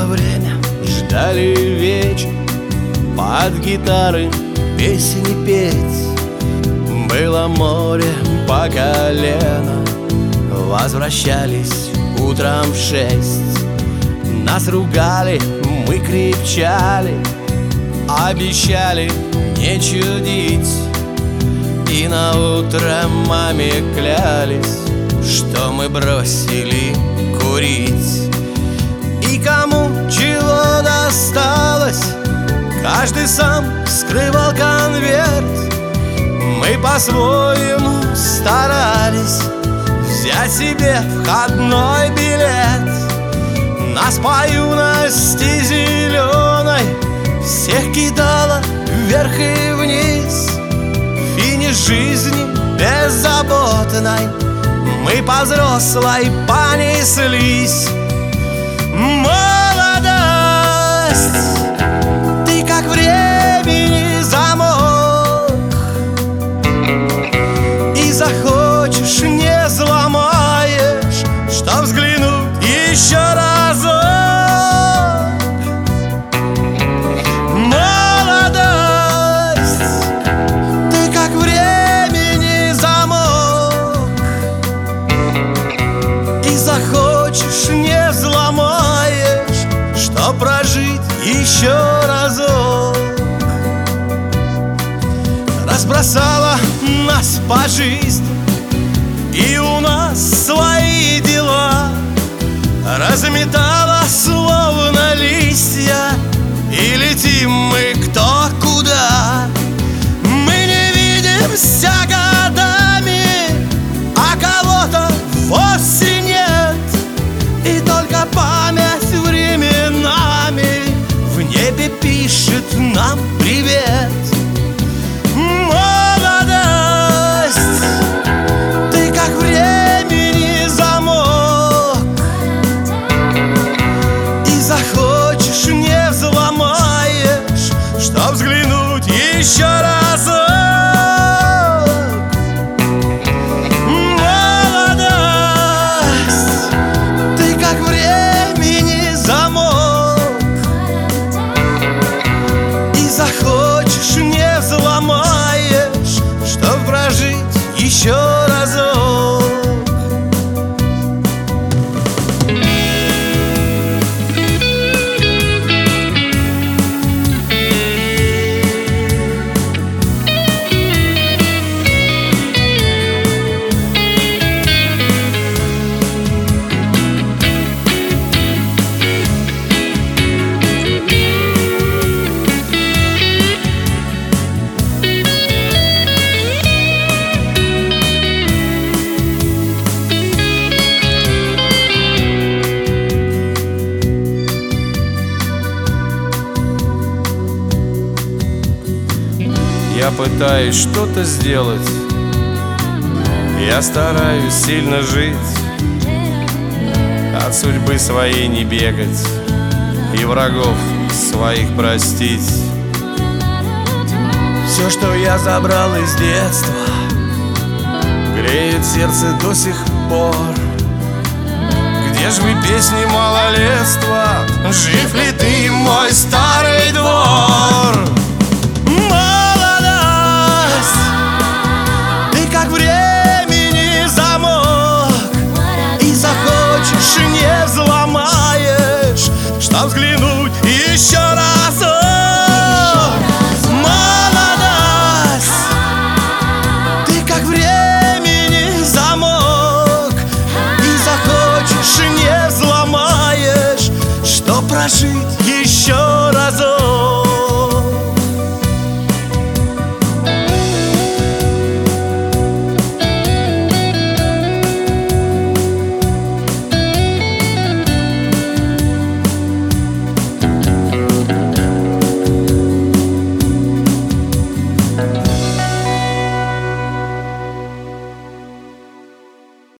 было время, ждали вечер, под гитары песни петь. Было море по колено, возвращались утром в 6. Нас ругали, мы кричали, обещали не чудить. И наутро маме клялись, что мы бросили курить. И кому чего досталось, каждый сам скрывал конверт. Мы по-своему старались взять себе входной билет. Нас по юности зеленой всех кидало вверх и вниз. Финиш жизни беззаботной мы по взрослой понеслись. Молодость, ты как времени замок, и захочешь не взломаешь, чтоб взглянуть еще разок. Молодость, ты как времени замок, и захочешь не взломаешь, чтоб прожить еще разок. Разбросала нас по жизни, и у нас свои дела. Разметала словно листья, и летим мы кто куда. Мы не видимся годами, а кого-то вовсе нет. И только память временами в небе пишет нам привет. Молодость, ты как времени замок, и захочешь не взломаешь, чтоб взглянуть еще разок. Молодость, ты как времени замок, и захочешь не взломаешь, чтоб прожить еще разок. Я пытаюсь что-то сделать, я стараюсь сильно жить, от судьбы своей не бегать и врагов своих простить. Все, что я забрал из детства, греет сердце до сих пор. Где ж вы, песни малолетства? Жив ли ты, мой старый двор? Как времени замок, и захочешь не взломаешь, чтоб взглянуть еще разок.